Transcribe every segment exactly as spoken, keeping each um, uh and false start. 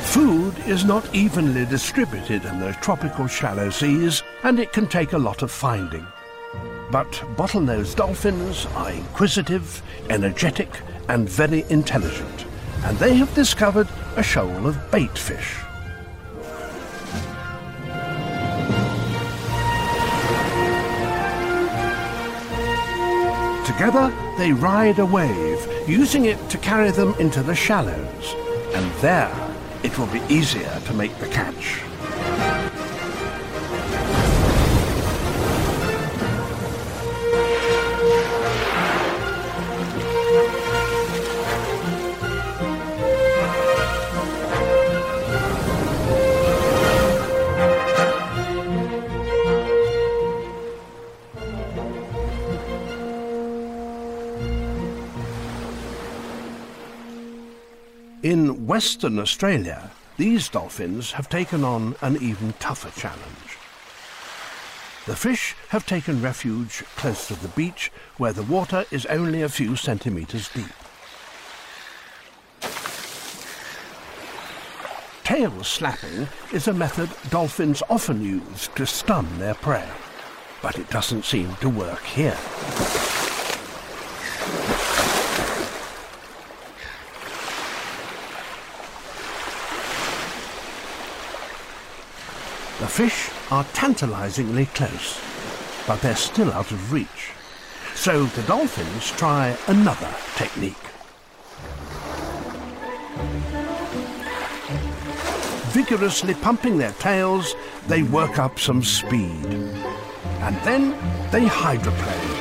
Food is not evenly distributed in the tropical shallow seas, and it can take a lot of finding. But bottlenose dolphins are inquisitive, energetic, and very intelligent, and they have discovered a shoal of bait fish. Together, they ride a wave, using it to carry them into the shallows, and there it will be easier to make the catch. In Western Australia, these dolphins have taken on an even tougher challenge. The fish have taken refuge close to the beach, where the water is only a few centimetres deep. Tail slapping is a method dolphins often use to stun their prey, but it doesn't seem to work here. The fish are tantalizingly close, but they're still out of reach. So the dolphins try another technique. Vigorously pumping their tails, they work up some speed. And then they hydroplane.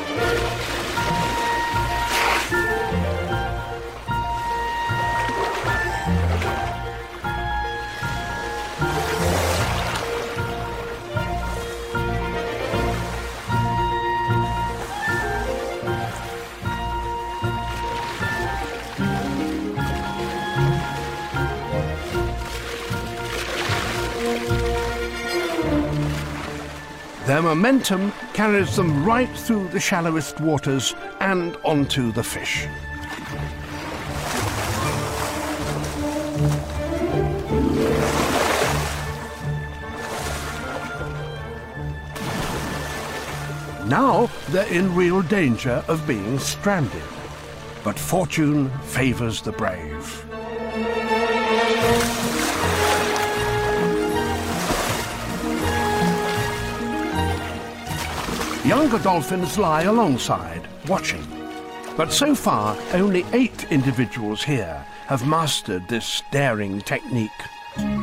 Their momentum carries them right through the shallowest waters and onto the fish. Now they're in real danger of being stranded, but fortune favours the brave. Younger dolphins lie alongside, watching. But so far, only eight individuals here have mastered this daring technique.